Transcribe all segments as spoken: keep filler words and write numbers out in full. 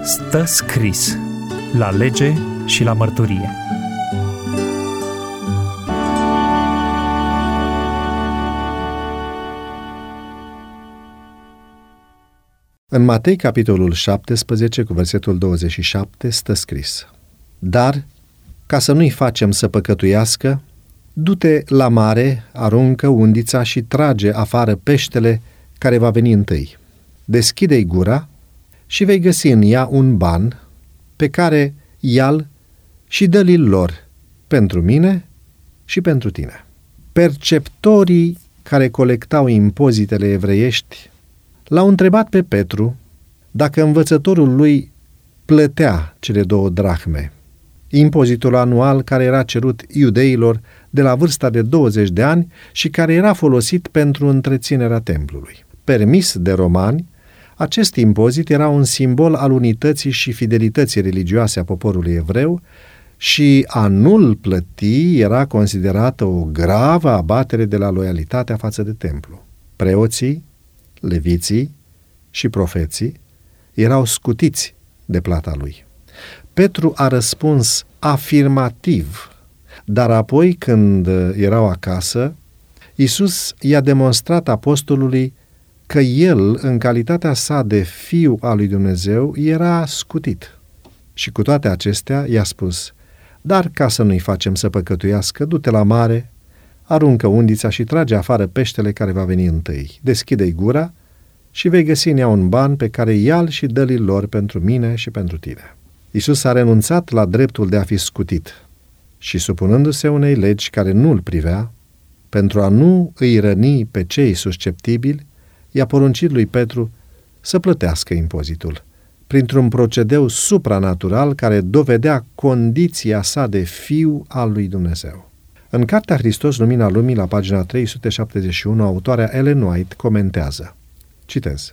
Stă scris la lege și la mărturie. În Matei, capitolul șaptesprezece, cu versetul douăzeci și șapte, stă scris: Dar, ca să nu-i facem să păcătuiască, du-te la mare, aruncă undița și trage afară peștele care va veni întâi. Deschide-i gura și vei găsi în ea un ban pe care ia-l și dă-l lor pentru mine și pentru tine. Perceptorii care colectau impozitele evreiești l-au întrebat pe Petru dacă învățătorul lui plătea cele două drahme, impozitul anual care era cerut iudeilor de la vârsta de douăzeci de ani și care era folosit pentru întreținerea templului. Permis de romani, acest impozit era un simbol al unității și fidelității religioase a poporului evreu și a nu-l plăti era considerată o gravă abatere de la loialitatea față de templu. Preoții, leviții și profeții erau scutiți de plata lui. Petru a răspuns afirmativ, dar apoi, când erau acasă, Iisus i-a demonstrat apostolului că el, în calitatea sa de fiu al lui Dumnezeu, era scutit. Și cu toate acestea i-a spus: Dar ca să nu-i facem să păcătuiască, du-te la mare, aruncă undița și trage afară peștele care va veni întâi. Deschide-i gura și vei găsi în ea un ban pe care ia-l și dă-l lor pentru mine și pentru tine. Iisus a renunțat la dreptul de a fi scutit și, supunându-se unei legi care nu îl privea, pentru a nu îi răni pe cei susceptibili, i-a poruncit lui Petru să plătească impozitul, printr-un procedeu supranatural care dovedea condiția sa de fiu al lui Dumnezeu. În Cartea Hristos, Lumina Lumii, la pagina trei sute șaptezeci și unu, autoarea Ellen White comentează, citez: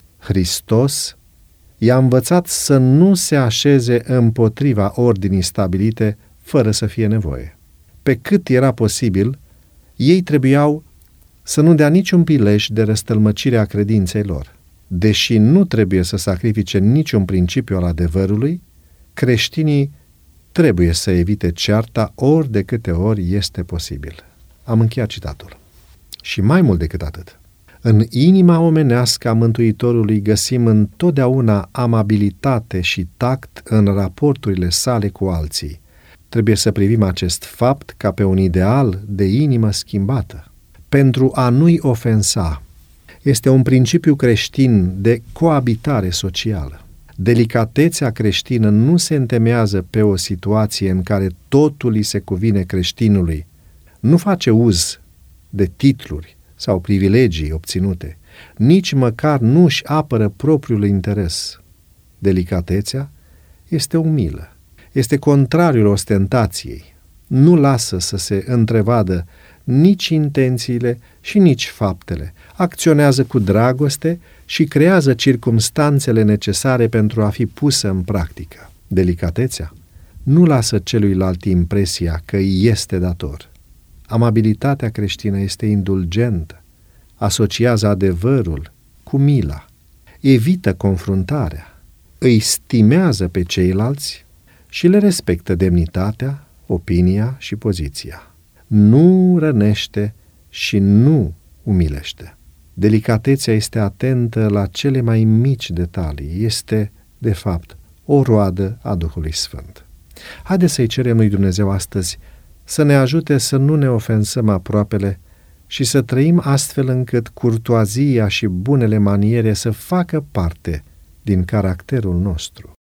Hristos i-a învățat să nu se așeze împotriva ordinii stabilite fără să fie nevoie. Pe cât era posibil, ei trebuiau să nu dea niciun prilej de răstălmăcire a credinței lor. Deși nu trebuie să sacrifice niciun principiu al adevărului, creștinii trebuie să evite cearta ori de câte ori este posibil. Am încheiat citatul. Și mai mult decât atât, în inima omenească a Mântuitorului găsim întotdeauna amabilitate și tact în raporturile sale cu alții. Trebuie să privim acest fapt ca pe un ideal de inimă schimbată. Pentru a nu-i ofensa, este un principiu creștin de coabitare socială. Delicatețea creștină nu se întemeiază pe o situație în care totul îi se cuvine creștinului. Nu face uz de titluri sau privilegii obținute, nici măcar nu își apără propriul interes. Delicatețea este umilă, este contrariul ostentației, nu lasă să se întrevadă nici intențiile și nici faptele, acționează cu dragoste și creează circumstanțele necesare pentru a fi pusă în practică. Delicatețea nu lasă celuilalt impresia că îi este dator. Amabilitatea creștină este indulgentă, asociază adevărul cu mila, evită confruntarea, îi stimează pe ceilalți și le respectă demnitatea, opinia și poziția. Nu rănește și nu umilește. Delicatețea este atentă la cele mai mici detalii. Este, de fapt, o roadă a Duhului Sfânt. Haideți să-i cerem lui Dumnezeu astăzi să ne ajute să nu ne ofensăm aproapele și să trăim astfel încât curtoazia și bunele maniere să facă parte din caracterul nostru.